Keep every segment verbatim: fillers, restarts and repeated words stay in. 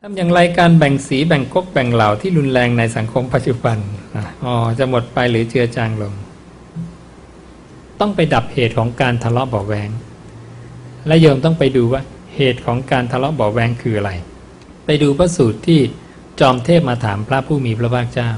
ทำอย่างไรการแบ่งสีแบ่งก๊กแบ่งเหล่าที่รุนแรงในสังคมปัจจุบันอ๋อจะหมดไปหรือเจือจางลงต้องไปดับเหตุของการทะเลาะเบาะแวงและโยมต้องไปดูว่าเหตุของการทะเลาะเบาะแวงคืออะไรไปดูพระสูตรที่จอมเทพมาถามพระผู้มีพระภาคเจ้า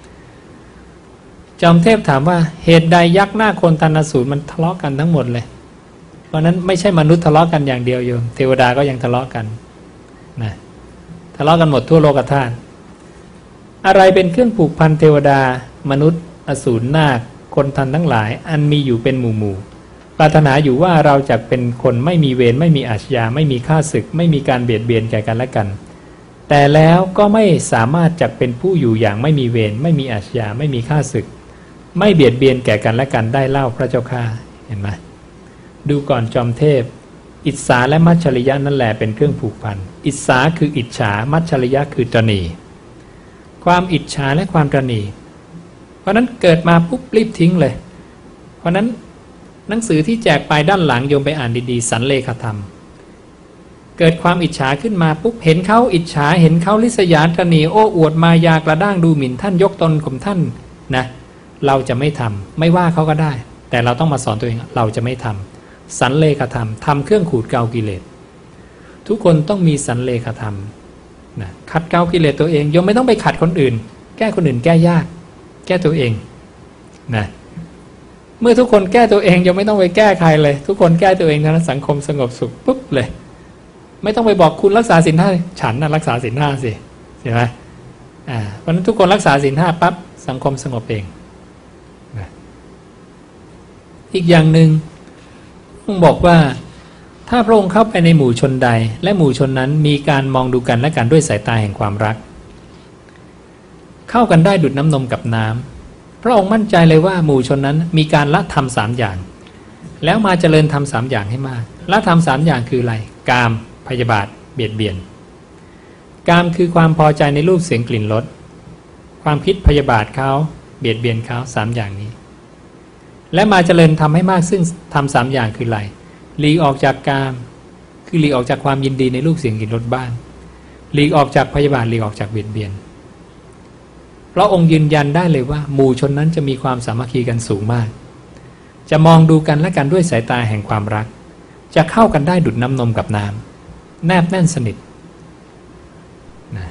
จอมเทพถามว่าเหตุใดยักษ์หน้าคนทันสูตรมันทะเลาะกันทั้งหมดเลยเพราะนั้นไม่ใช่มนุษย์ทะเลาะกันอย่างเดียวโยมเทวดาก็ยังทะเลาะกันนะทะเลาะกันหมดทั่วโลกธาตุอะไรเป็นเครื่องผูกพันเทวดามนุษย์อสูรนาคคนทันทั้งหลายอันมีอยู่เป็นหมู่หมู่ปรารถนาอยู่ว่าเราจะเป็นคนไม่มีเวรไม่มีอาชญาไม่มีฆ่าศึกไม่มีการเบียดเบียนแก่กันและกันแต่แล้วก็ไม่สามารถจักเป็นผู้อยู่อย่างไม่มีเวรไม่มีอาชญาไม่มีฆ่าศึกไม่เบียดเบียนแก่กันและกันได้เล่าพระเจ้าข้าเห็นไหมดูก่อนจอมเทพอิจฉาและมัจฉริยะนั่นแหละเป็นเครื่องผูกพันอิจฉาคืออิจฉามัจฉริยะคือตนีความอิจฉาและความตนีเพราะนั้นเกิดมาปุ๊บรีบทิ้งเลยเพราะนั้นหนังสือที่แจกไปด้านหลังโยมไปอ่านดีๆสันเลขธรรมเกิดความอิจฉาขึ้นมาปุ๊บเห็นเขาอิจฉาเห็นเขาลิษยาตนีโอ้อวดมายากระด้างดูหมิ่นท่านยกตนข่มท่านนะเราจะไม่ทำไม่ว่าเขาก็ได้แต่เราต้องมาสอนตัวเองเราจะไม่ทำสันเลขธรรมทำเครื่องขูดเกากิเลสทุกคนต้องมีสันเลขธรรมนะขัดเกากิเลสตัวเองโยมไม่ต้องไปขัดคนอื่นแก้คนอื่นแก้ยากแก้ตัวเองนะเมื่อทุกคนแก้ตัวเองยังไม่ต้องไปแก้ใครเลยทุกคนแก้ตัวเองนั้นสังคมสงบสุขปุ๊บเลยไม่ต้องไปบอกคุณรักษาศีลห้าฉันน่ะรักษาศีลห้าสิใช่ไหมอ่าเพราะนั้นทุกคนรักษาศีลห้าปั๊บสังคมสงบเองนะอีกอย่างหนึ่งต้องบอกว่าถ้าพระองค์เข้าไปในหมู่ชนใดและหมู่ชนนั้นมีการมองดูกันและกันด้วยสายตาแห่งความรักเข้ากันได้ดุจน้ำนมกับน้ำพระองค์มั่นใจเลยว่าหมู่ชนนั้นมีการละธรรมสามอย่างแล้วมาเจริญธรรมสามอย่างให้มากละธรรมสามอย่างคืออะไรกามพยาบาทเบียดเบียนกามคือความพอใจในรูปเสียงกลิ่นรสความคิดพยาบาทเขาเบียดเบียนเขาสามอย่างนี้และมาเจริญทำให้มากซึ่งทำสามอย่างคืออะไรหลีกออกจากกามคือหลีกออกจากความยินดีในรูปเสียงกลิ่นรสบ้างหลีกออกจากพยาบาทหลีกออกจากเบียดเบียนพระองค์ยืนยันได้เลยว่าหมู่ชนนั้นจะมีความสามัคคีกันสูงมากจะมองดูกันและกันด้วยสายตาแห่งความรักจะเข้ากันได้ดุจน้ำนมกับน้ำแนบแน่นสนิทนะ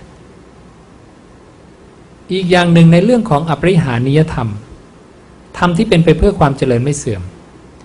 อีกอย่างหนึ่งในเรื่องของอปริหานิยธรรมธรรมที่เป็นไปเพื่อความเจริญไม่เสื่อม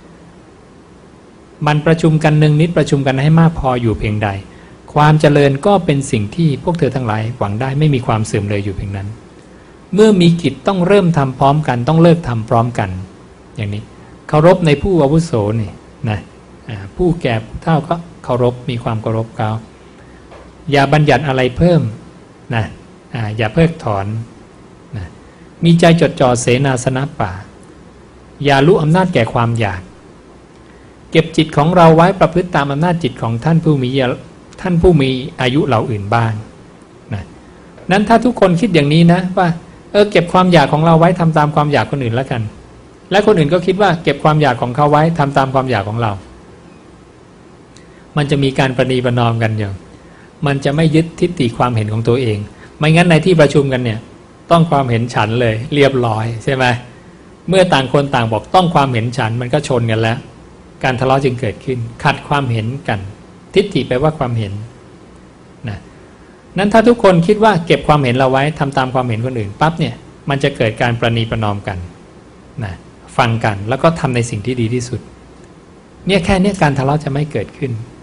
มันประชุมกันหนึ่งนิดประชุมกันให้มากพออยู่เพียงใดความเจริญก็เป็นสิ่งที่พวกเธอทั้งหลายหวังได้ไม่มีความเสื่อมเลยอยู่เพียงนั้นเมื่อมีกิจต้องเริ่มทำพร้อมกันต้องเลิกทำพร้อมกันอย่างนี้เคารพในผู้อาวุโสนี่นะผู้แก่ผู้เฒ่าก็เคารพมีความเคารพเขาอย่าบัญญัติอะไรเพิ่มนะอย่าเพิกถอนนะมีใจจดจ่อเสนาสนะป่าอย่ารู้อำนาจแก่ความอยากเก็บจิตของเราไว้ประพฤติตามอำนาจจิตของท่านผู้มีท่านผู้มีอายุเราอื่นบ้างนะนั้นถ้าทุกคนคิดอย่างนี้นะว่าเออเก็บความอยากของเราไว้ทำตามความอยากคนอื่นแล้วกันและคนอื่นก็คิดว่าเก็บความอยากของเขาไว้ทำตามความอยากของเรามันจะมีการประนีประนอมกันอยู่มันจะไม่ยึดทิฏฐิความเห็นของตัวเองไม่งั้นในที่ประชุมกันเนี่ยต้องความเห็นฉันเลยเรียบร้อยใช่ไหมเมื่อต่างคนต่างบอกต้องความเห็นฉันมันก็ชนกันแล้วการทะเลาะจึงเกิดขึ้นขัดความเห็นกันทิฏฐิแปลว่าความเห็นนะนั้นถ้าทุกคนคิดว่าเก็บความเห็นเราไว้ทำตามความเห็นคนอื่นปั๊บเนี่ยมันจะเกิดการประนีประนอมกันนะฟังกันแล้วก็ทำในสิ่งที่ดีที่สุดเนี่ยแค่นี้การทะเลาะจะไม่เกิดขึ้น